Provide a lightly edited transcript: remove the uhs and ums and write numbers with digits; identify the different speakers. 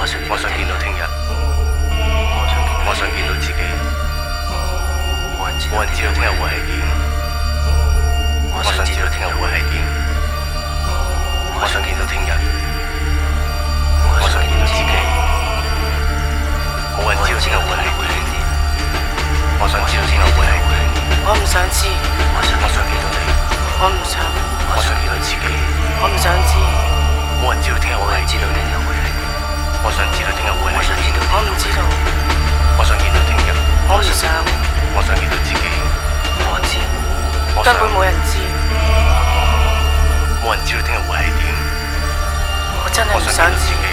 Speaker 1: 我想見到聽日，我想見到自己。冇人知道聽日會係點，我想知道聽日會係點。我想見到聽日，我想見到自己。冇人知道聽日會係點，我想知道聽日會係點。
Speaker 2: 我唔想知，
Speaker 1: 我想見到你，
Speaker 2: 我唔想，
Speaker 1: 我想見到自己。
Speaker 2: 我唔想知，
Speaker 1: 冇人知道聽日會係點，我想知道聽日會係點。
Speaker 2: 我唔知道，
Speaker 1: 我想見到聽日，
Speaker 2: 我唔想，
Speaker 1: 我想見到自己。我知，
Speaker 2: 根本冇人知，
Speaker 1: 冇人知道聽日會係點。
Speaker 2: 我真係唔想知。